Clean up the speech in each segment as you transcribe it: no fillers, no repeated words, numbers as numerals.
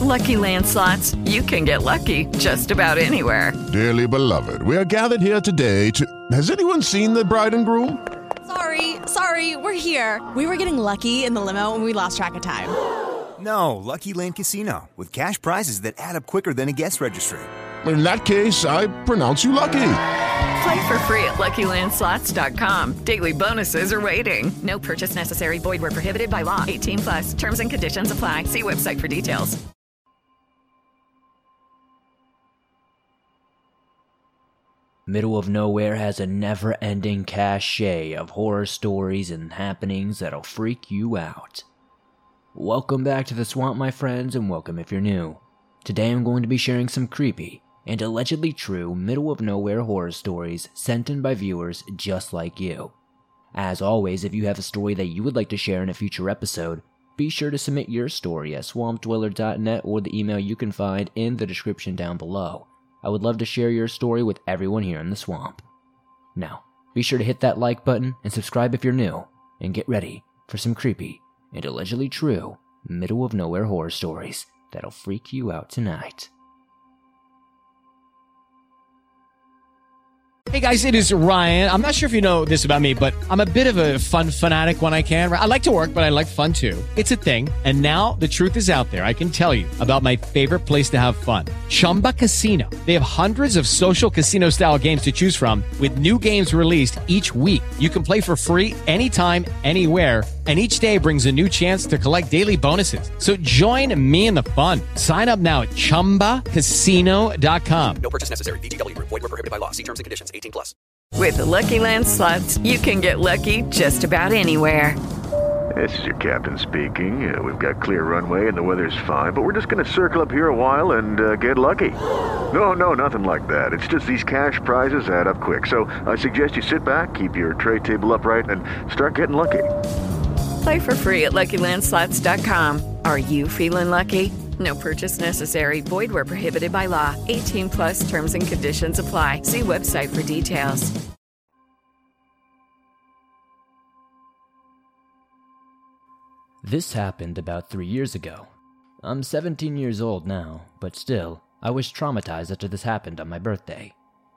Lucky Land Slots, you can get lucky just about anywhere. Dearly beloved, we are gathered here today to... Has anyone seen the bride and groom? Sorry, we're here. We were getting lucky in the limo and we lost track of time. No, Lucky Land Casino, with cash prizes that add up quicker than a guest registry. In that case, I pronounce you lucky. Play for free at LuckyLandSlots.com. Daily bonuses are waiting. No purchase necessary. Void where prohibited by law. 18+. Terms and conditions apply. See website for details. Middle of Nowhere has a never-ending cache of horror stories and happenings that'll freak you out. Welcome back to the swamp, my friends, and welcome if you're new. Today I'm going to be sharing some creepy and allegedly true middle of nowhere horror stories sent in by viewers just like you. As always, if you have a story that you would like to share in a future episode, be sure to submit your story at swampdweller.net or the email you can find in the description down below. I would love to share your story with everyone here in the swamp. Now, be sure to hit that like button and subscribe if you're new, and get ready for some creepy and allegedly true middle of nowhere horror stories that'll freak you out tonight. Hey guys, it is Ryan. I'm not sure if you know this about me, but I'm a bit of a fun fanatic when I can. I like to work, but I like fun too. It's a thing. And now the truth is out there. I can tell you about my favorite place to have fun. Chumba Casino. They have hundreds of social casino style games to choose from with new games released each week. You can play for free anytime, anywhere. And each day brings a new chance to collect daily bonuses. So join me in the fun. Sign up now at ChumbaCasino.com. No purchase necessary. VGW. Void where prohibited by law. See terms and conditions. 18+. With the Lucky Land Slots, you can get lucky just about anywhere. This is your captain speaking. We've got clear runway and the weather's fine, but we're just going to circle up here a while and get lucky. No, nothing like that. It's just these cash prizes add up quick. So I suggest you sit back, keep your tray table upright, and start getting lucky. Play for free at LuckyLandSlots.com. Are you feeling lucky? No purchase necessary. Void where prohibited by law. 18+ terms and conditions apply. See website for details. This happened about 3 years ago. I'm 17 years old now, but still, I was traumatized after this happened on my birthday.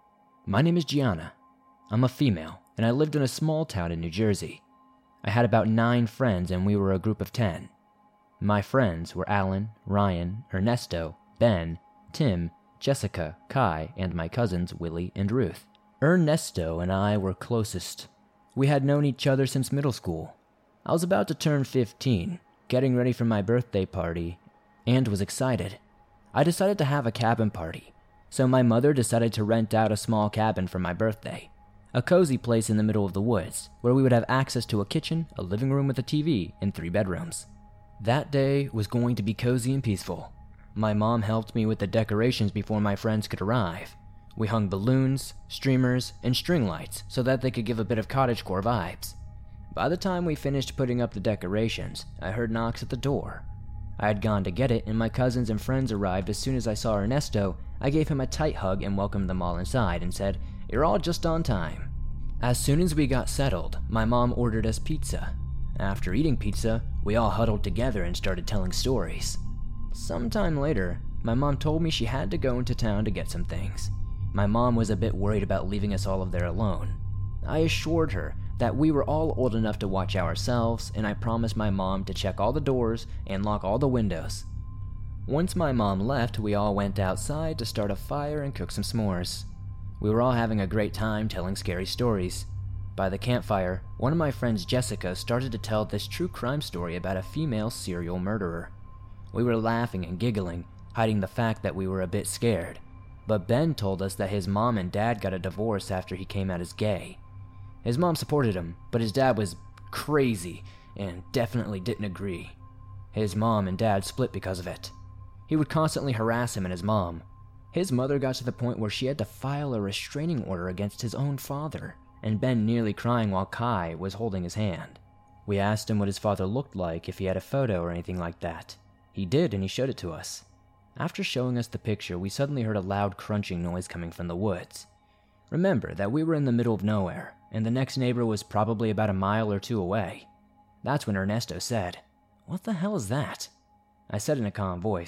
My name is Gianna. I'm a female, and I lived in a small town in New Jersey. I had about 9 friends, and we were a group of 10. My friends were Alan, Ryan, Ernesto, Ben, Tim, Jessica, Kai, and my cousins Willie and Ruth. Ernesto and I were closest. We had known each other since middle school. I was about to turn 15, getting ready for my birthday party, and was excited. I decided to have a cabin party, so my mother decided to rent out a small cabin for my birthday. A cozy place in the middle of the woods, where we would have access to a kitchen, a living room with a TV, and 3 bedrooms. That day was going to be cozy and peaceful. My mom helped me with the decorations before my friends could arrive. We hung balloons, streamers, and string lights so that they could give a bit of cottagecore vibes. By the time we finished putting up the decorations, I heard knocks at the door. I had gone to get it, and my cousins and friends arrived. As soon as I saw Ernesto, I gave him a tight hug and welcomed them all inside and said, "You're all just on time." As soon as we got settled, my mom ordered us pizza. After eating pizza, we all huddled together and started telling stories. Sometime later, my mom told me she had to go into town to get some things. My mom was a bit worried about leaving us all there alone. I assured her that we were all old enough to watch ourselves, and I promised my mom to check all the doors and lock all the windows. Once my mom left, we all went outside to start a fire and cook some s'mores. We were all having a great time telling scary stories. By the campfire, one of my friends, Jessica, started to tell this true crime story about a female serial murderer. We were laughing and giggling, hiding the fact that we were a bit scared. But Ben told us that his mom and dad got a divorce after he came out as gay. His mom supported him, but his dad was crazy and definitely didn't agree. His mom and dad split because of it. He would constantly harass him and his mom. His mother got to the point where she had to file a restraining order against his own father, and Ben nearly crying while Kai was holding his hand. We asked him what his father looked like, if he had a photo or anything like that. He did, and he showed it to us. After showing us the picture, we suddenly heard a loud crunching noise coming from the woods. Remember that we were in the middle of nowhere, and the next neighbor was probably about a mile or 2 away. That's when Ernesto said, "What the hell is that?" I said in a calm voice,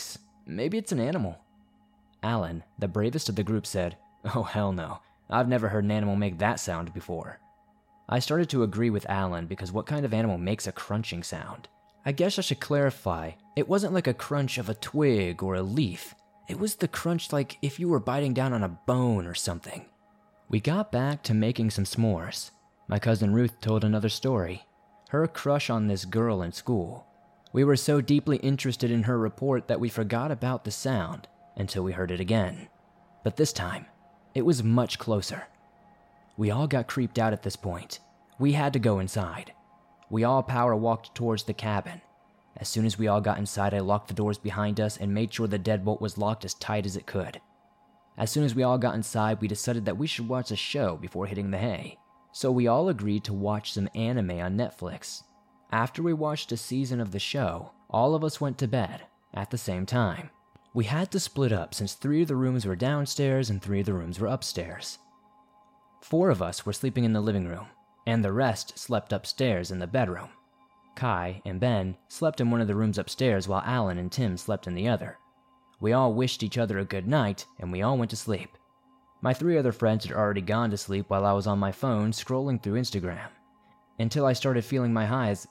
maybe it's an animal. Alan, the bravest of the group, said, "Oh, hell no. I've never heard an animal make that sound before." I started to agree with Alan because what kind of animal makes a crunching sound? I guess I should clarify, it wasn't like a crunch of a twig or a leaf. It was the crunch like if you were biting down on a bone or something. We got back to making some s'mores. My cousin Ruth told another story. Her crush on this girl in school. We were so deeply interested in her report that we forgot about the sound until we heard it again. But this time, it was much closer. We all got creeped out at this point. We had to go inside. We all power walked towards the cabin. As soon as we all got inside, I locked the doors behind us and made sure the deadbolt was locked as tight as it could. As soon as we all got inside, we decided that we should watch a show before hitting the hay. So we all agreed to watch some anime on Netflix. After we watched a season of the show, all of us went to bed at the same time. We had to split up since 3 of the rooms were downstairs and 3 of the rooms were upstairs. 4 of us were sleeping in the living room, and the rest slept upstairs in the bedroom. Kai and Ben slept in one of the rooms upstairs while Alan and Tim slept in the other. We all wished each other a good night, and we all went to sleep. My 3 other friends had already gone to sleep while I was on my phone scrolling through Instagram, until I started feeling my eyes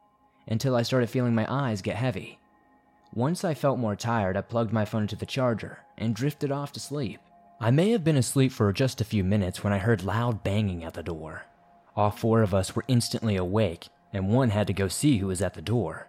get heavy. Once I felt more tired, I plugged my phone into the charger and drifted off to sleep. I may have been asleep for just a few minutes when I heard loud banging at the door. All 4 of us were instantly awake, and one had to go see who was at the door.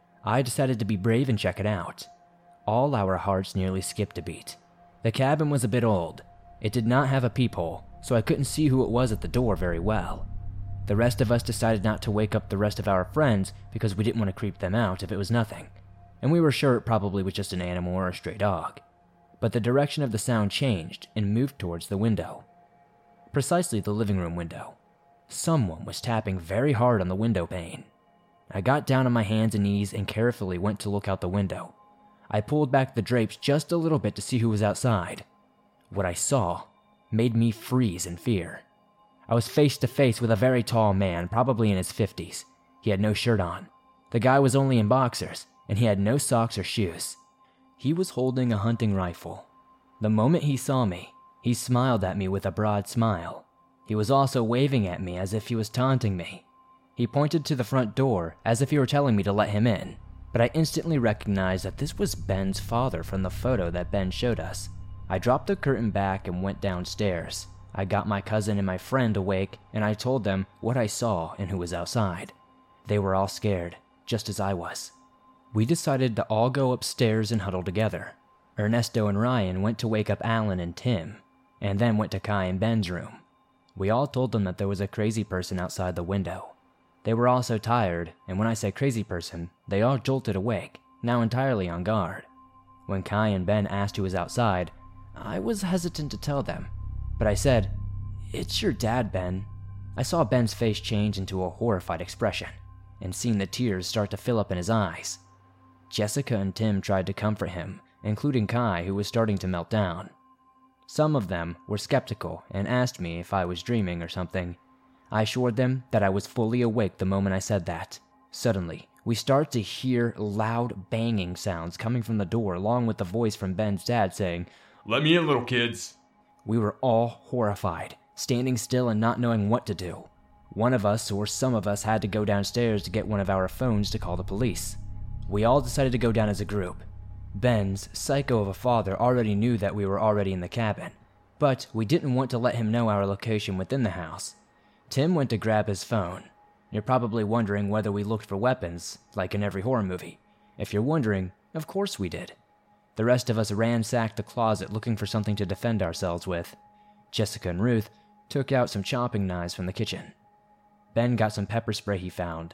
I decided to be brave and check it out. All our hearts nearly skipped a beat. The cabin was a bit old. It did not have a peephole, so I couldn't see who it was at the door very well. The rest of us decided not to wake up the rest of our friends because we didn't want to creep them out if it was nothing, and we were sure it probably was just an animal or a stray dog. But the direction of the sound changed and moved towards the window. Precisely the living room window. Someone was tapping very hard on the window pane. I got down on my hands and knees and carefully went to look out the window. I pulled back the drapes just a little bit to see who was outside. What I saw made me freeze in fear. I was face to face with a very tall man, probably in his 50s. He had no shirt on. The guy was only in boxers, and he had no socks or shoes. He was holding a hunting rifle. The moment he saw me, he smiled at me with a broad smile. He was also waving at me as if he was taunting me. He pointed to the front door as if he were telling me to let him in, but I instantly recognized that this was Ben's father from the photo that Ben showed us. I dropped the curtain back and went downstairs. I got my cousin and my friend awake, and I told them what I saw and who was outside. They were all scared, just as I was. We decided to all go upstairs and huddle together. Ernesto and Ryan went to wake up Alan and Tim, and then went to Kai and Ben's room. We all told them that there was a crazy person outside the window. They were all so tired, and when I said crazy person, they all jolted awake, now entirely on guard. When Kai and Ben asked who was outside, I was hesitant to tell them, but I said, "It's your dad, Ben." I saw Ben's face change into a horrified expression, and seen the tears start to fill up in his eyes. Jessica and Tim tried to comfort him, including Kai, who was starting to melt down. Some of them were skeptical and asked me if I was dreaming or something. I assured them that I was fully awake the moment I said that. Suddenly, we start to hear loud banging sounds coming from the door, along with the voice from Ben's dad saying, "Let me in, little kids." We were all horrified, standing still and not knowing what to do. One of us, or some of us, had to go downstairs to get one of our phones to call the police. We all decided to go down as a group. Ben's psycho of a father already knew that we were already in the cabin, but we didn't want to let him know our location within the house. Tim went to grab his phone. You're probably wondering whether we looked for weapons, like in every horror movie. If you're wondering, of course we did. The rest of us ransacked the closet looking for something to defend ourselves with. Jessica and Ruth took out some chopping knives from the kitchen. Ben got some pepper spray he found.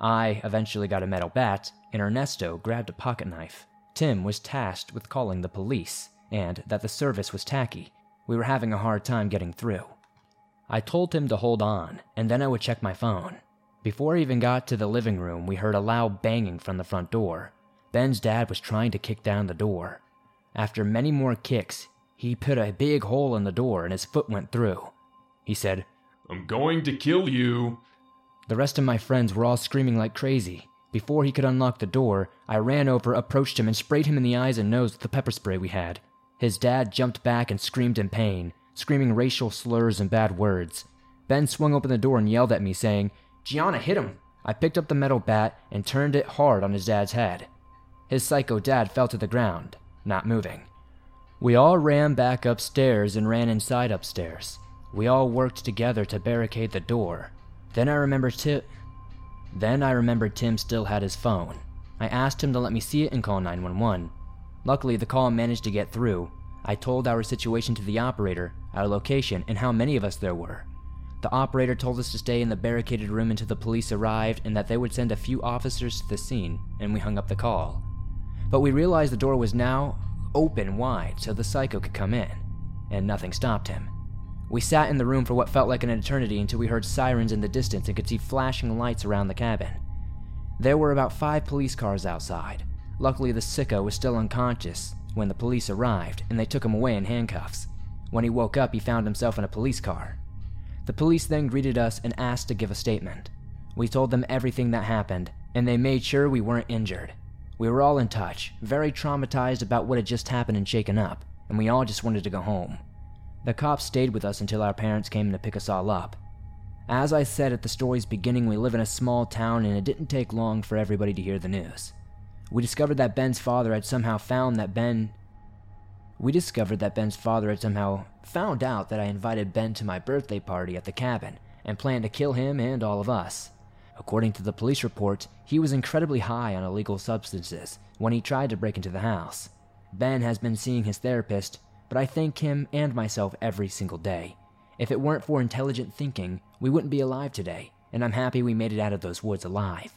I eventually got a metal bat, and Ernesto grabbed a pocket knife. Tim was tasked with calling the police, and that the service was tacky. We were having a hard time getting through. I told him to hold on, and then I would check my phone. Before I even got to the living room, we heard a loud banging from the front door. Ben's dad was trying to kick down the door. After many more kicks, he put a big hole in the door and his foot went through. He said, "I'm going to kill you." The rest of my friends were all screaming like crazy. Before he could unlock the door, I ran over, approached him, and sprayed him in the eyes and nose with the pepper spray we had. His dad jumped back and screamed in pain, screaming racial slurs and bad words. Ben swung open the door and yelled at me, saying, "Gianna, hit him!" I picked up the metal bat and turned it hard on his dad's head. His psycho dad fell to the ground, not moving. We all ran back upstairs and ran inside upstairs. We all worked together to barricade the door. Then I remembered Tim still had his phone. I asked him to let me see it and call 911. Luckily, the call managed to get through. I told our situation to the operator, our location, and how many of us there were. The operator told us to stay in the barricaded room until the police arrived and that they would send a few officers to the scene, and we hung up the call. But we realized the door was now open wide so the psycho could come in, and nothing stopped him. We sat in the room for what felt like an eternity until we heard sirens in the distance and could see flashing lights around the cabin. There were about 5 police cars outside. Luckily, the sicko was still unconscious when the police arrived, and they took him away in handcuffs. When he woke up, he found himself in a police car. The police then greeted us and asked to give a statement. We told them everything that happened, and they made sure we weren't injured. We were all in touch, very traumatized about what had just happened and shaken up, and we all just wanted to go home. The cops stayed with us until our parents came to pick us all up. As I said at the story's beginning, we live in a small town, and it didn't take long for everybody to hear the news. We discovered that Ben's father had somehow found out that I invited Ben to my birthday party at the cabin and planned to kill him and all of us. According to the police report, he was incredibly high on illegal substances when he tried to break into the house. Ben has been seeing his therapist, but I thank him and myself every single day. If it weren't for intelligent thinking, we wouldn't be alive today, and I'm happy we made it out of those woods alive.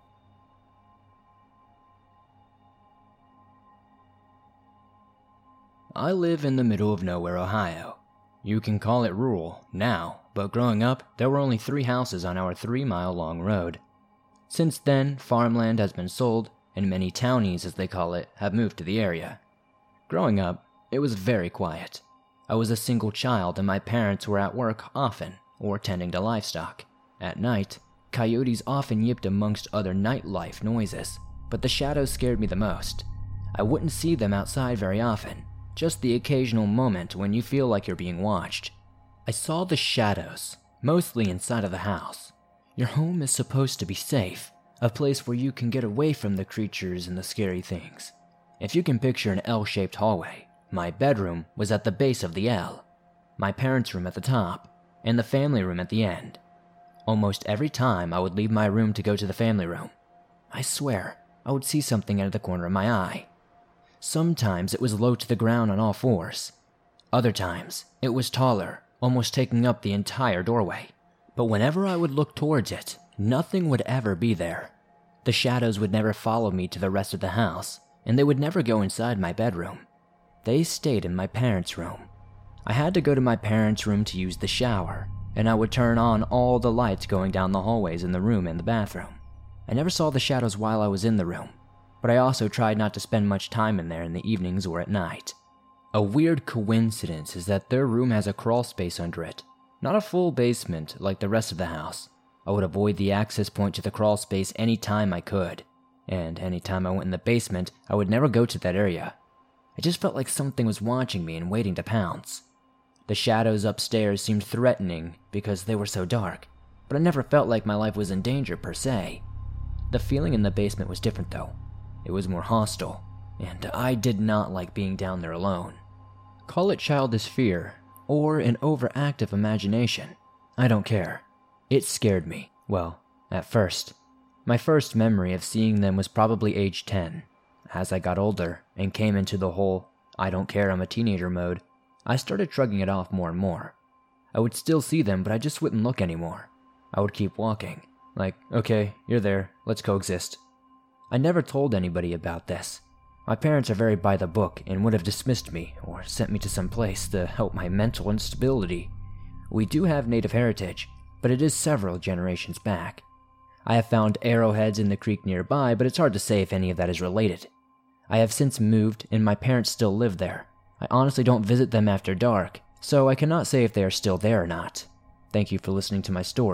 I live in the middle of nowhere, Ohio. You can call it rural now, but growing up, there were only 3 houses on our 3-mile-long road. Since then, farmland has been sold, and many townies, as they call it, have moved to the area. Growing up, it was very quiet. I was a single child, and my parents were at work often, or tending to livestock. At night, coyotes often yipped amongst other nightlife noises, but the shadows scared me the most. I wouldn't see them outside very often. Just the occasional moment when you feel like you're being watched. I saw the shadows, mostly inside of the house. Your home is supposed to be safe, a place where you can get away from the creatures and the scary things. If you can picture an L-shaped hallway, my bedroom was at the base of the L, my parents' room at the top, and the family room at the end. Almost every time I would leave my room to go to the family room, I swear I would see something out of the corner of my eye. Sometimes it was low to the ground on all 4s. Other times, it was taller, almost taking up the entire doorway. But whenever I would look towards it, nothing would ever be there. The shadows would never follow me to the rest of the house, and they would never go inside my bedroom. They stayed in my parents' room. I had to go to my parents' room to use the shower, and I would turn on all the lights going down the hallways in the room and the bathroom. I never saw the shadows while I was in the room, but I also tried not to spend much time in there in the evenings or at night. A weird coincidence is that their room has a crawl space under it, not a full basement like the rest of the house. I would avoid the access point to the crawl space any time I could, and any time I went in the basement, I would never go to that area. I just felt like something was watching me and waiting to pounce. The shadows upstairs seemed threatening because they were so dark, but I never felt like my life was in danger per se. The feeling in the basement was different though. It was more hostile, and I did not like being down there alone. Call it childish fear, or an overactive imagination. I don't care. It scared me. Well, at first. My first memory of seeing them was probably age 10. As I got older and came into the whole I don't care, I'm a teenager mode, I started shrugging it off more and more. I would still see them, but I just wouldn't look anymore. I would keep walking. Like, okay, you're there, let's coexist. I never told anybody about this. My parents are very by the book and would have dismissed me or sent me to some place to help my mental instability. We do have native heritage, but it is several generations back. I have found arrowheads in the creek nearby, but it's hard to say if any of that is related. I have since moved, and my parents still live there. I honestly don't visit them after dark, so I cannot say if they are still there or not. Thank you for listening to my story.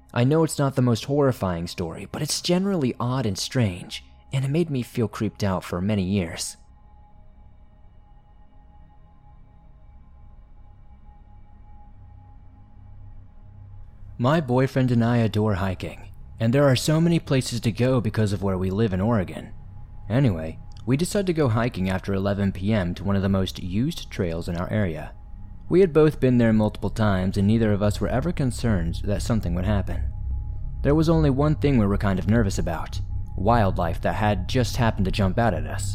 I know it's not the most horrifying story, but it's generally odd and strange, and it made me feel creeped out for many years. My boyfriend and I adore hiking, and there are so many places to go because of where we live in Oregon. Anyway, we decided to go hiking after 11 p.m. to one of the most used trails in our area. We had both been there multiple times, and neither of us were ever concerned that something would happen. There was only one thing we were kind of nervous about: wildlife that had just happened to jump out at us.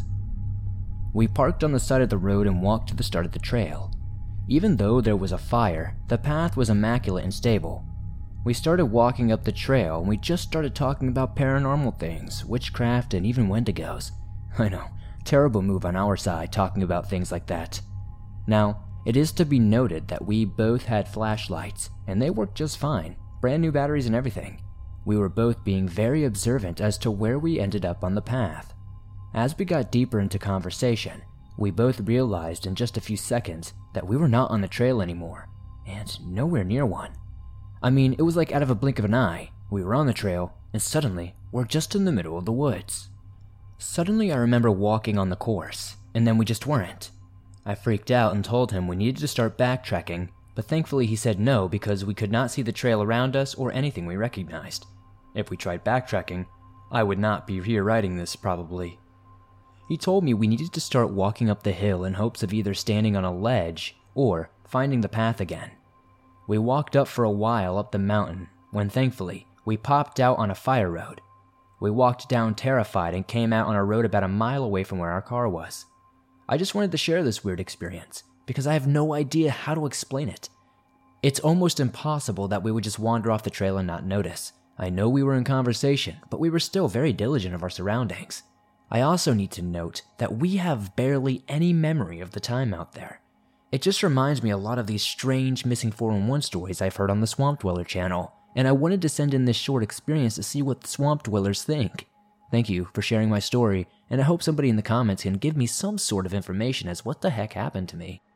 We parked on the side of the road and walked to the start of the trail. Even though there was a fire, the path was immaculate and stable. We started walking up the trail, and we just started talking about paranormal things, witchcraft, and even wendigos. I know, terrible move on our side talking about things like that. Now, it is to be noted that we both had flashlights, and they worked just fine, brand new batteries and everything. We were both being very observant as to where we ended up on the path. As we got deeper into conversation, we both realized in just a few seconds that we were not on the trail anymore, and nowhere near one. I mean, it was like out of a blink of an eye. We were on the trail, and suddenly, we're just in the middle of the woods. Suddenly, I remember walking on the course, and then we just weren't. I freaked out and told him we needed to start backtracking, but thankfully he said no because we could not see the trail around us or anything we recognized. If we tried backtracking, I would not be here writing this probably. He told me we needed to start walking up the hill in hopes of either standing on a ledge or finding the path again. We walked up for a while up the mountain when thankfully we popped out on a fire road. We walked down terrified and came out on a road about a mile away from where our car was. I just wanted to share this weird experience because I have no idea how to explain it. It's almost impossible that we would just wander off the trail and not notice. I know we were in conversation, but we were still very diligent of our surroundings. I also need to note that we have barely any memory of the time out there. It just reminds me a lot of these strange missing 411 stories I've heard on the Swamp Dweller channel, and I wanted to send in this short experience to see what the Swamp Dwellers think. Thank you for sharing my story, and I hope somebody in the comments can give me some sort of information as what the heck happened to me.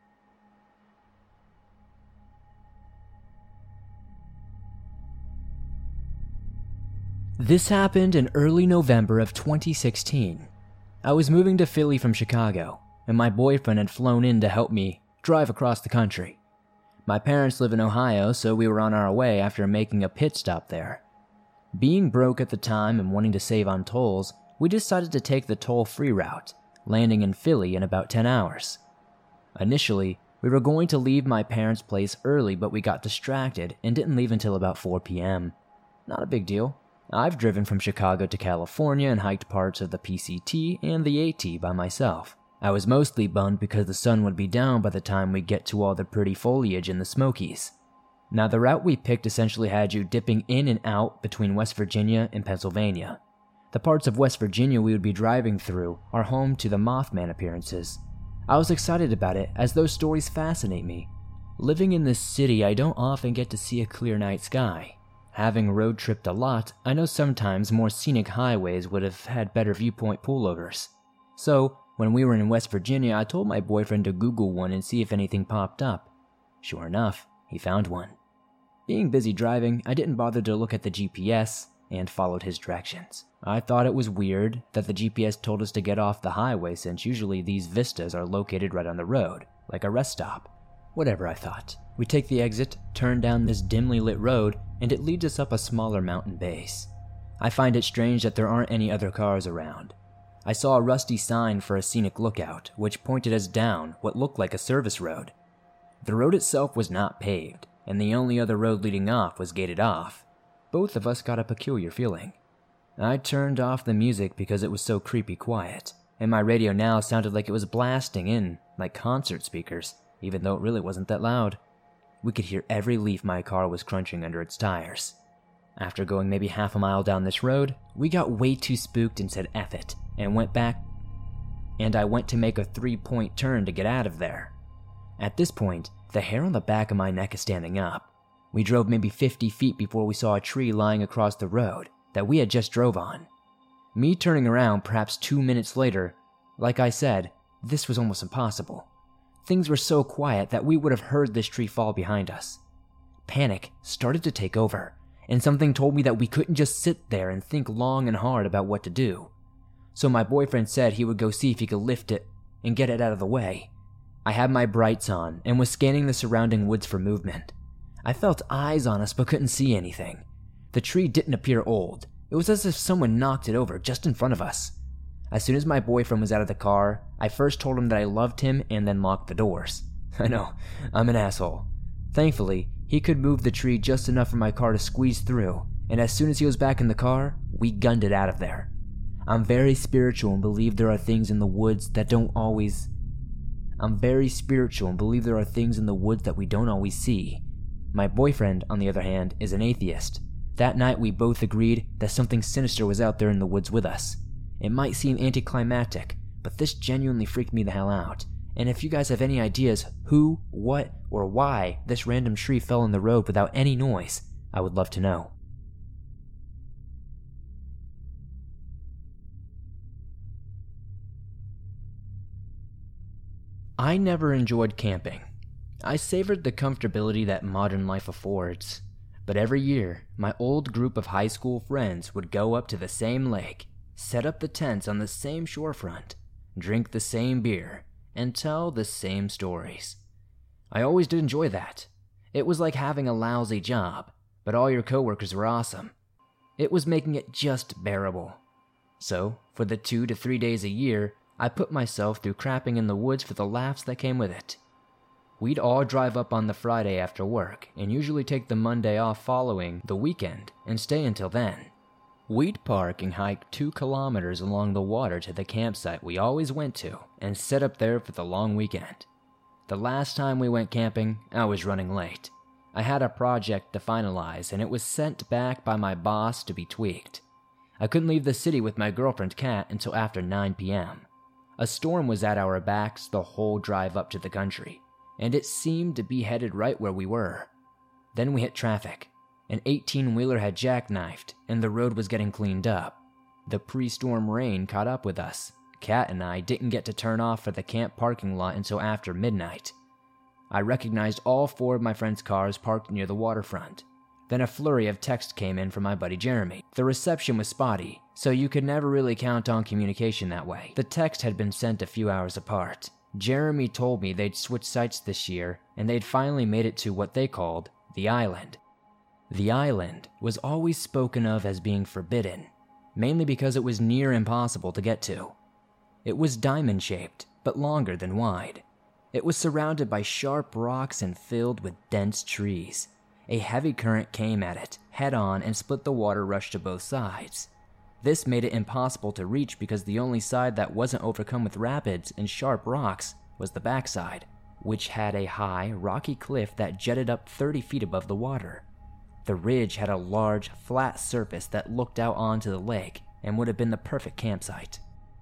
This happened in early November of 2016. I was moving to Philly from Chicago, and my boyfriend had flown in to help me drive across the country. My parents live in Ohio, so we were on our way after making a pit stop there. Being broke at the time and wanting to save on tolls, we decided to take the toll-free route, landing in Philly in about 10 hours. Initially, we were going to leave my parents' place early, but we got distracted and didn't leave until about 4 p.m. Not a big deal. I've driven from Chicago to California and hiked parts of the PCT and the AT by myself. I was mostly bummed because the sun would be down by the time we get to all the pretty foliage in the Smokies. Now, the route we picked essentially had you dipping in and out between West Virginia and Pennsylvania. The parts of West Virginia we would be driving through are home to the Mothman appearances. I was excited about it as those stories fascinate me. Living in this city, I don't often get to see a clear night sky. Having road tripped a lot, I know sometimes more scenic highways would have had better viewpoint pullovers. So, when we were in West Virginia, I told my boyfriend to Google one and see if anything popped up. Sure enough, he found one. Being busy driving, I didn't bother to look at the GPS and followed his directions. I thought it was weird that the GPS told us to get off the highway since usually these vistas are located right on the road, like a rest stop. Whatever, I thought. We take the exit, turn down this dimly lit road, and it leads us up a smaller mountain base. I find it strange that there aren't any other cars around. I saw a rusty sign for a scenic lookout, which pointed us down what looked like a service road. The road itself was not paved, and the only other road leading off was gated off. Both of us got a peculiar feeling. I turned off the music because it was so creepy quiet, and my radio now sounded like it was blasting in, like concert speakers, even though it really wasn't that loud. We could hear every leaf my car was crunching under its tires. After going maybe half a mile down this road, we got way too spooked and said F it, and went back, and I went to make a 3-point turn to get out of there. At this point, the hair on the back of my neck is standing up. We drove maybe 50 feet before we saw a tree lying across the road that we had just drove on. Me turning around perhaps 2 minutes later, like I said, this was almost impossible. Things were so quiet that we would have heard this tree fall behind us. Panic started to take over, and something told me that we couldn't just sit there and think long and hard about what to do. So my boyfriend said he would go see if he could lift it and get it out of the way. I had my brights on and was scanning the surrounding woods for movement. I felt eyes on us but couldn't see anything. The tree didn't appear old. It was as if someone knocked it over just in front of us. As soon as my boyfriend was out of the car, I first told him that I loved him and then locked the doors. I know, I'm an asshole. Thankfully, he could move the tree just enough for my car to squeeze through, and as soon as he was back in the car, we gunned it out of there. I'm very spiritual and believe there are things in the woods that we don't always see. My boyfriend, on the other hand, is an atheist. That night we both agreed that something sinister was out there in the woods with us. It might seem anticlimactic, but this genuinely freaked me the hell out. And if you guys have any ideas who, what, or why this random tree fell in the road without any noise, I would love to know. I never enjoyed camping. I savored the comfortability that modern life affords. But every year, my old group of high school friends would go up to the same lake, set up the tents on the same shorefront, drink the same beer, and tell the same stories. I always did enjoy that. It was like having a lousy job, but all your coworkers were awesome. It was making it just bearable. So, for the 2 to 3 days a year, I put myself through crapping in the woods for the laughs that came with it. We'd all drive up on the Friday after work, and usually take the Monday off following the weekend, and stay until then. We'd park and hike 2 kilometers along the water to the campsite we always went to, and set up there for the long weekend. The last time we went camping, I was running late. I had a project to finalize, and it was sent back by my boss to be tweaked. I couldn't leave the city with my girlfriend Kat until after 9 p.m. A storm was at our backs the whole drive up to the country, and it seemed to be headed right where we were. Then we hit traffic. An 18-wheeler had jackknifed, and the road was getting cleaned up. The pre-storm rain caught up with us. Kat and I didn't get to turn off for the camp parking lot until after midnight. I recognized all 4 of my friends' cars parked near the waterfront. Then a flurry of text came in from my buddy Jeremy. The reception was spotty, so you could never really count on communication that way. The text had been sent a few hours apart. Jeremy told me they'd switched sites this year, and they'd finally made it to what they called the island. The island was always spoken of as being forbidden, mainly because it was near impossible to get to. It was diamond-shaped, but longer than wide. It was surrounded by sharp rocks and filled with dense trees. A heavy current came at it, head-on, and split the water rush to both sides. This made it impossible to reach because the only side that wasn't overcome with rapids and sharp rocks was the backside, which had a high, rocky cliff that jetted up 30 feet above the water. The ridge had a large, flat surface that looked out onto the lake and would have been the perfect campsite.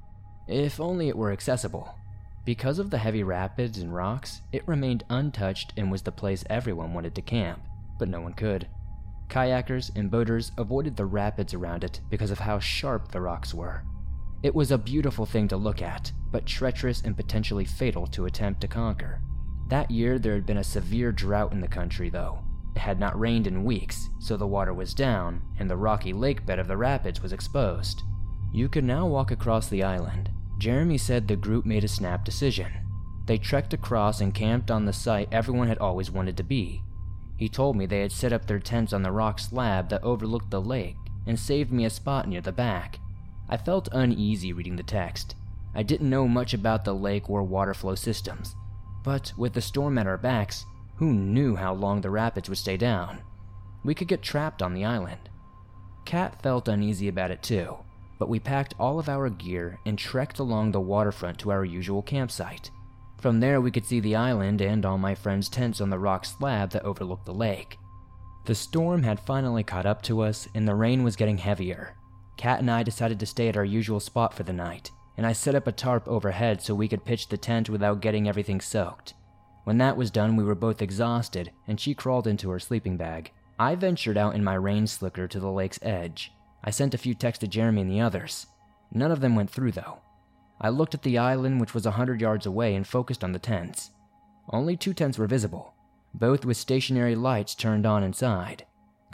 If only it were accessible. Because of the heavy rapids and rocks, it remained untouched and was the place everyone wanted to camp, but no one could. Kayakers and boaters avoided the rapids around it because of how sharp the rocks were. It was a beautiful thing to look at, but treacherous and potentially fatal to attempt to conquer. That year there had been a severe drought in the country though. It had not rained in weeks, so the water was down, and the rocky lake bed of the rapids was exposed. You could now walk across the island. Jeremy said the group made a snap decision. They trekked across and camped on the site everyone had always wanted to be. He told me they had set up their tents on the rock slab that overlooked the lake and saved me a spot near the back. I felt uneasy reading the text. I didn't know much about the lake or water flow systems, but with the storm at our backs, who knew how long the rapids would stay down? We could get trapped on the island. Kat felt uneasy about it too, but we packed all of our gear and trekked along the waterfront to our usual campsite. From there we could see the island and all my friends' tents on the rock slab that overlooked the lake. The storm had finally caught up to us and the rain was getting heavier. Kat and I decided to stay at our usual spot for the night, and I set up a tarp overhead so we could pitch the tent without getting everything soaked. When that was done, we were both exhausted and she crawled into her sleeping bag. I ventured out in my rain slicker to the lake's edge. I sent a few texts to Jeremy and the others. None of them went through though. I looked at the island, which was 100 yards away, and focused on the tents. Only 2 tents were visible, both with stationary lights turned on inside.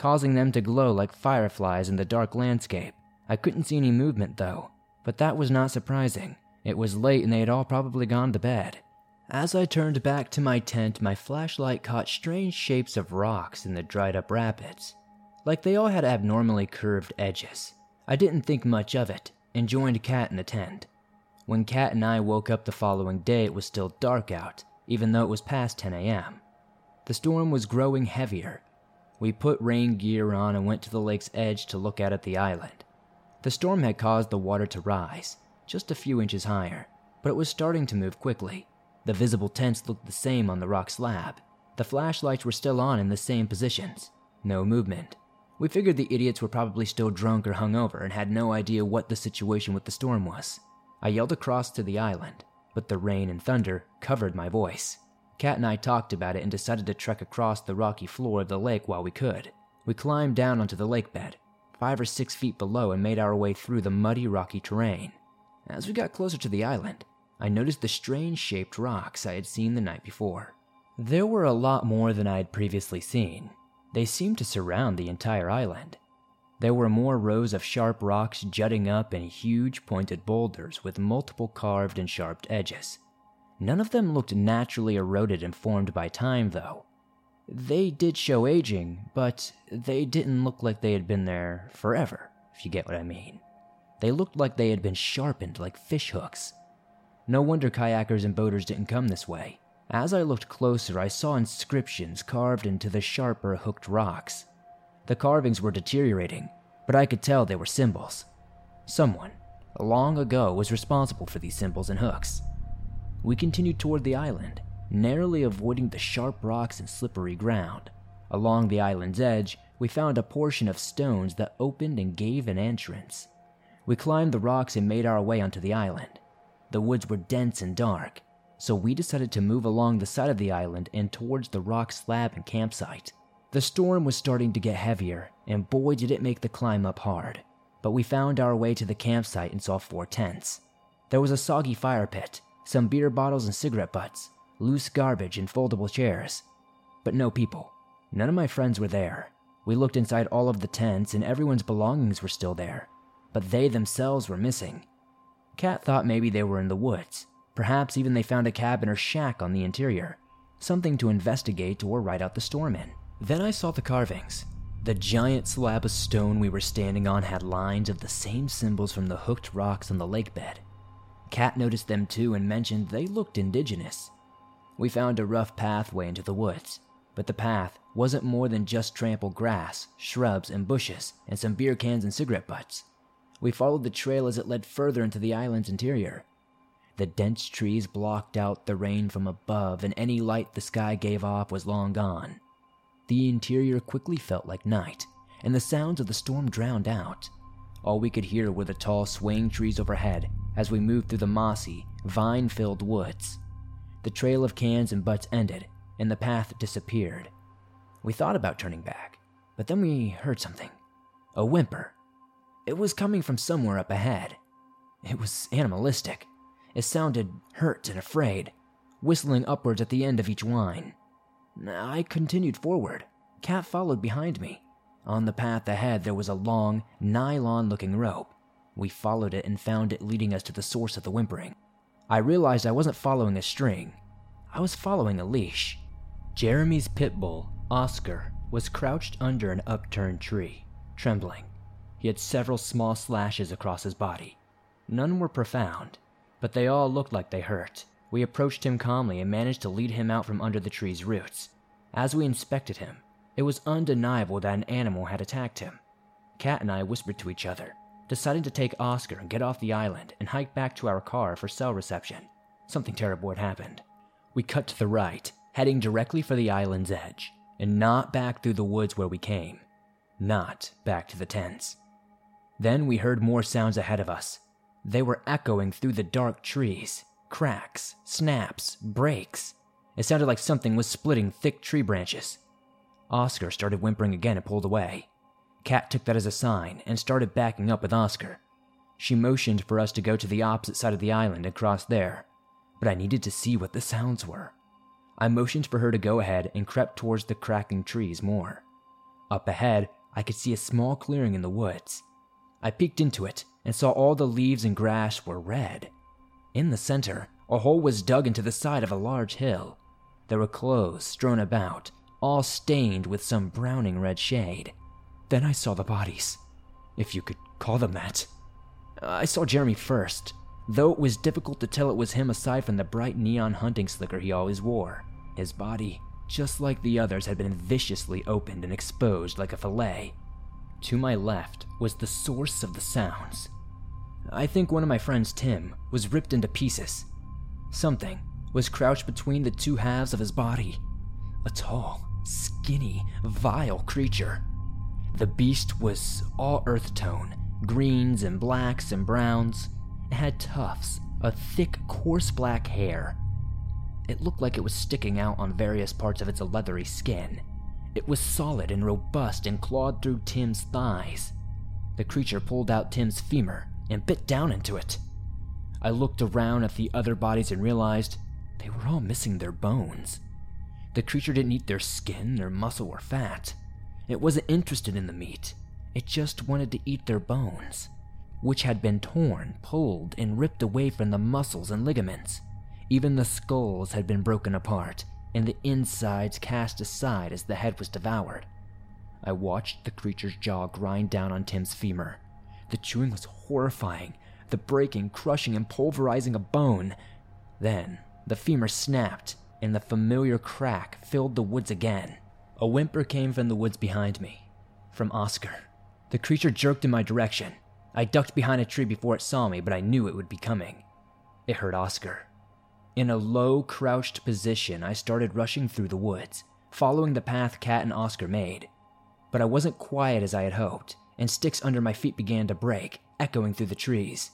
causing them to glow like fireflies in the dark landscape. I couldn't see any movement though, but that was not surprising. It was late and they had all probably gone to bed. As I turned back to my tent, my flashlight caught strange shapes of rocks in the dried up rapids. Like they all had abnormally curved edges. I didn't think much of it and joined Kat in the tent. When Kat and I woke up the following day, it was still dark out, even though it was past 10 a.m. The storm was growing heavier. We put rain gear on and went to the lake's edge to look out at the island. The storm had caused the water to rise, just a few inches higher, but it was starting to move quickly. The visible tents looked the same on the rock slab. The flashlights were still on in the same positions. No movement. We figured the idiots were probably still drunk or hungover and had no idea what the situation with the storm was. I yelled across to the island, but the rain and thunder covered my voice. Kat and I talked about it and decided to trek across the rocky floor of the lake while we could. We climbed down onto the lake bed, 5 or 6 feet below, and made our way through the muddy, rocky terrain. As we got closer to the island, I noticed the strange-shaped rocks I had seen the night before. There were a lot more than I had previously seen. They seemed to surround the entire island. There were more rows of sharp rocks jutting up and huge pointed boulders with multiple carved and sharp edges. None of them looked naturally eroded and formed by time, though. They did show aging, but they didn't look like they had been there forever, if you get what I mean. They looked like they had been sharpened like fish hooks. No wonder kayakers and boaters didn't come this way. As I looked closer, I saw inscriptions carved into the sharper hooked rocks. The carvings were deteriorating, but I could tell they were symbols. Someone, long ago, was responsible for these symbols and hooks. We continued toward the island, narrowly avoiding the sharp rocks and slippery ground. Along the island's edge, we found a portion of stones that opened and gave an entrance. We climbed the rocks and made our way onto the island. The woods were dense and dark, so we decided to move along the side of the island and towards the rock slab and campsite. The storm was starting to get heavier, and boy did it make the climb up hard. But we found our way to the campsite and saw 4 tents. There was a soggy fire pit, some beer bottles and cigarette butts, loose garbage and foldable chairs. But no people. None of my friends were there. We looked inside all of the tents and everyone's belongings were still there, but they themselves were missing. Kat thought maybe they were in the woods. Perhaps even they found a cabin or shack on the interior, something to investigate or ride out the storm in. Then I saw the carvings. The giant slab of stone we were standing on had lines of the same symbols from the hooked rocks on the lake bed. Kat noticed them too and mentioned they looked indigenous. We found a rough pathway into the woods, but the path wasn't more than just trampled grass, shrubs, and bushes, and some beer cans and cigarette butts. We followed the trail as it led further into the island's interior. The dense trees blocked out the rain from above, and any light the sky gave off was long gone. The interior quickly felt like night, and the sounds of the storm drowned out. All we could hear were the tall swaying trees overhead as we moved through the mossy, vine-filled woods. The trail of cans and butts ended, and the path disappeared. We thought about turning back, but then we heard something. A whimper. It was coming from somewhere up ahead. It was animalistic. It sounded hurt and afraid, whistling upwards at the end of each whine. I continued forward. Kat followed behind me. On the path ahead there was a long, nylon-looking rope. We followed it and found it leading us to the source of the whimpering. I realized I wasn't following a string. I was following a leash. Jeremy's pit bull, Oscar, was crouched under an upturned tree, trembling. He had several small slashes across his body. None were profound, but they all looked like they hurt. We approached him calmly and managed to lead him out from under the tree's roots. As we inspected him, it was undeniable that an animal had attacked him. Kat and I whispered to each other, deciding to take Oscar and get off the island and hike back to our car for cell reception. Something terrible had happened. We cut to the right, heading directly for the island's edge, and not back through the woods where we came. Not back to the tents. Then we heard more sounds ahead of us. They were echoing through the dark trees. Cracks, snaps, breaks. It sounded like something was splitting thick tree branches. Oscar started whimpering again and pulled away. Kat took that as a sign and started backing up with Oscar. She motioned for us to go to the opposite side of the island and cross there, but I needed to see what the sounds were. I motioned for her to go ahead and crept towards the cracking trees more. Up ahead, I could see a small clearing in the woods. I peeked into it and saw all the leaves and grass were red. In the center, a hole was dug into the side of a large hill. There were clothes strewn about, all stained with some browning red shade. Then I saw the bodies, if you could call them that. I saw Jeremy first, though it was difficult to tell it was him aside from the bright neon hunting slicker he always wore. His body, just like the others, had been viciously opened and exposed like a fillet. To my left was the source of the sounds. I think one of my friends, Tim, was ripped into pieces. Something was crouched between the two halves of his body. A tall, skinny, vile creature. The beast was all earth tone, greens and blacks and browns. It had tufts of thick, coarse black hair. It looked like it was sticking out on various parts of its leathery skin. It was solid and robust and clawed through Tim's thighs. The creature pulled out Tim's femur and bit down into it. I looked around at the other bodies and realized they were all missing their bones. The creature didn't eat their skin, their muscle, or fat. It wasn't interested in the meat. It just wanted to eat their bones, which had been torn, pulled, and ripped away from the muscles and ligaments. Even the skulls had been broken apart, and the insides cast aside as the head was devoured. I watched the creature's jaw grind down on Tim's femur. The chewing was horrifying, the breaking, crushing, and pulverizing of bone. Then, the femur snapped, and the familiar crack filled the woods again. A whimper came from the woods behind me, from Oscar. The creature jerked in my direction. I ducked behind a tree before it saw me, but I knew it would be coming. It heard Oscar. In a low, crouched position, I started rushing through the woods, following the path Kat and Oscar made. But I wasn't quiet as I had hoped, and sticks under my feet began to break, echoing through the trees.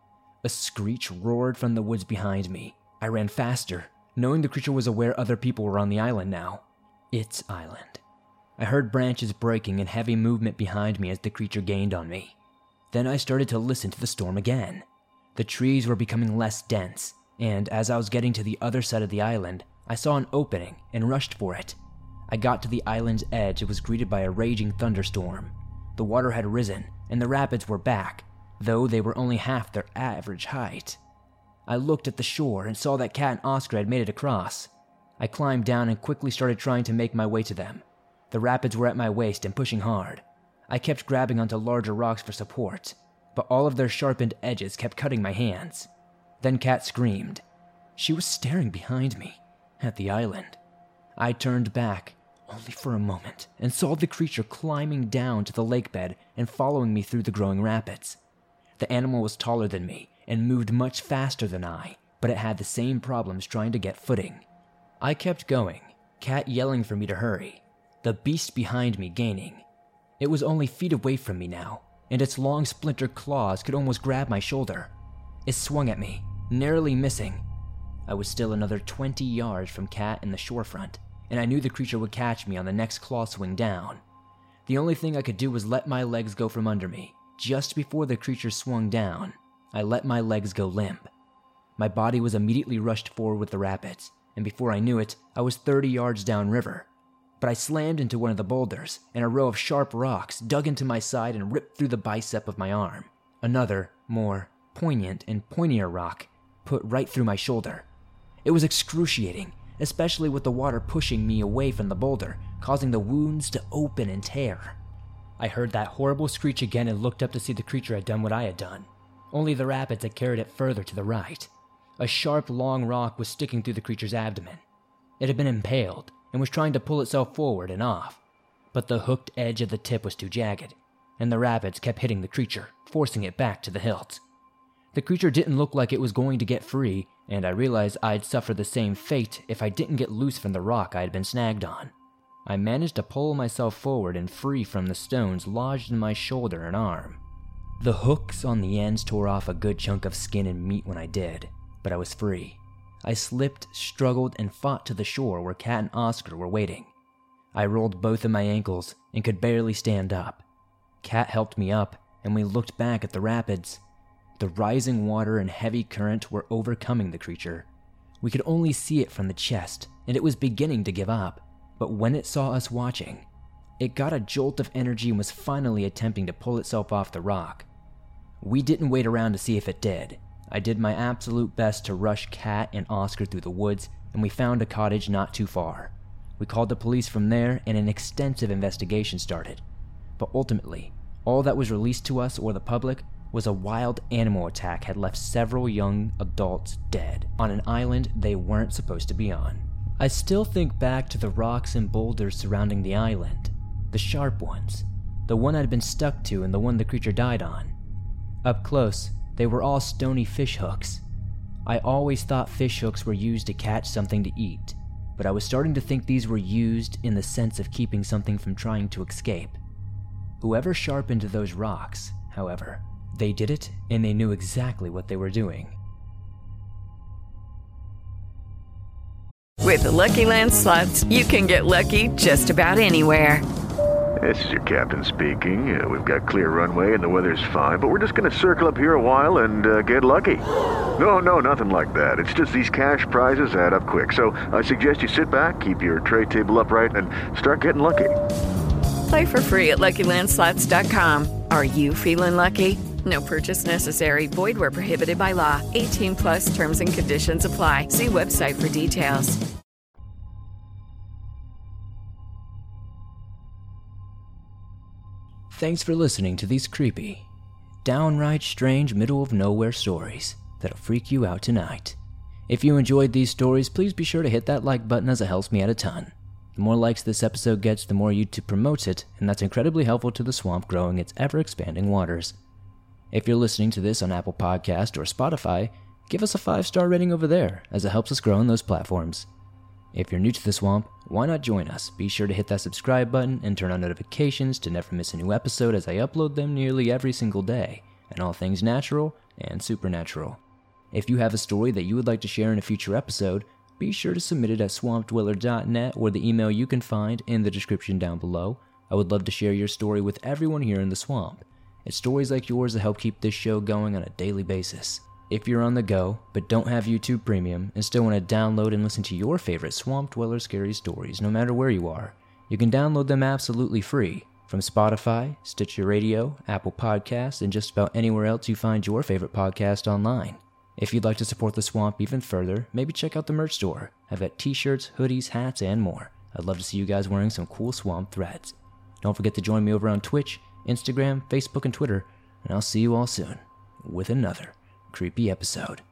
A screech roared from the woods behind me. I ran faster, knowing the creature was aware other people were on the island now. Its island. I heard branches breaking and heavy movement behind me as the creature gained on me. Then I started to listen to the storm again. The trees were becoming less dense, and as I was getting to the other side of the island, I saw an opening and rushed for it. I got to the island's edge and was greeted by a raging thunderstorm. The water had risen, and the rapids were back, though they were only half their average height. I looked at the shore and saw that Kat and Oscar had made it across. I climbed down and quickly started trying to make my way to them. The rapids were at my waist and pushing hard. I kept grabbing onto larger rocks for support, but all of their sharpened edges kept cutting my hands. Then Kat screamed. She was staring behind me, at the island. I turned back, only for a moment, and saw the creature climbing down to the lake bed and following me through the growing rapids. The animal was taller than me and moved much faster than I, but it had the same problems trying to get footing. I kept going, Kat yelling for me to hurry, the beast behind me gaining. It was only feet away from me now, and its long splintered claws could almost grab my shoulder. It swung at me, narrowly missing. I was still another 20 yards from Kat and the shorefront, and I knew the creature would catch me on the next claw swing down. The only thing I could do was let my legs go from under me. Just before the creature swung down, I let my legs go limp. My body was immediately rushed forward with the rapids, and before I knew it, I was 30 yards downriver. But I slammed into one of the boulders, and a row of sharp rocks dug into my side and ripped through the bicep of my arm. Another, more poignant and pointier rock put right through my shoulder. It was excruciating, especially with the water pushing me away from the boulder, causing the wounds to open and tear. I heard that horrible screech again and looked up to see the creature had done what I had done. Only the rapids had carried it further to the right. A sharp, long rock was sticking through the creature's abdomen. It had been impaled and was trying to pull itself forward and off, but the hooked edge of the tip was too jagged, and the rapids kept hitting the creature, forcing it back to the hilt. The creature didn't look like it was going to get free, and I realized I'd suffer the same fate if I didn't get loose from the rock I had been snagged on. I managed to pull myself forward and free from the stones lodged in my shoulder and arm. The hooks on the ends tore off a good chunk of skin and meat when I did, but I was free. I slipped, struggled, and fought to the shore where Kat and Oscar were waiting. I rolled both of my ankles and could barely stand up. Kat helped me up, and we looked back at the rapids. The rising water and heavy current were overcoming the creature. We could only see it from the chest, and it was beginning to give up. But when it saw us watching, It got a jolt of energy and was finally attempting to pull itself off the rock. We didn't wait around to see if it did. I did my absolute best to rush Kat and Oscar through the woods, and we found a cottage not too far. We called the police from there, and an extensive investigation started. But ultimately, all that was released to us or the public was a wild animal attack had left several young adults dead on an island they weren't supposed to be on. I still think back to the rocks and boulders surrounding the island, the sharp ones, the one I'd been stuck to and the one the creature died on. Up close, they were all stony fish hooks. I always thought fish hooks were used to catch something to eat, but I was starting to think these were used in the sense of keeping something from trying to escape. Whoever sharpened those rocks, however, they did it and they knew exactly what they were doing. With the Lucky Land Slots, you can get lucky just about anywhere. This is your captain speaking. We've got clear runway and the weather's fine, but we're just going to circle up here a while and get lucky. No, nothing like that. It's just these cash prizes add up quick. So I suggest you sit back, keep your tray table upright, and start getting lucky. Play for free at LuckyLandSlots.com. Are you feeling lucky? No purchase necessary. Void where prohibited by law. 18 plus terms and conditions apply. See website for details. Thanks for listening to these creepy, downright strange middle-of-nowhere stories that'll freak you out tonight. If you enjoyed these stories, please be sure to hit that like button as it helps me out a ton. The more likes this episode gets, the more YouTube promotes it, and that's incredibly helpful to the swamp growing its ever-expanding waters. If you're listening to this on Apple Podcast or Spotify, give us a 5-star rating over there, as it helps us grow on those platforms. If you're new to the swamp, why not join us? Be sure to hit that subscribe button and turn on notifications to never miss a new episode, as I upload them nearly every single day, and all things natural and supernatural. If you have a story that you would like to share in a future episode, be sure to submit it at swampdweller.net or the email you can find in the description down below. I would love to share your story with everyone here in the swamp. It's stories like yours that help keep this show going on a daily basis. If you're on the go, but don't have YouTube Premium, and still want to download and listen to your favorite Swamp Dweller scary stories no matter where you are, you can download them absolutely free from Spotify, Stitcher Radio, Apple Podcasts, and just about anywhere else you find your favorite podcast online. If you'd like to support the swamp even further, maybe check out the merch store. I've got t-shirts, hoodies, hats, and more. I'd love to see you guys wearing some cool swamp threads. Don't forget to join me over on Twitch, Instagram, Facebook, and Twitter, and I'll see you all soon with another creepy episode.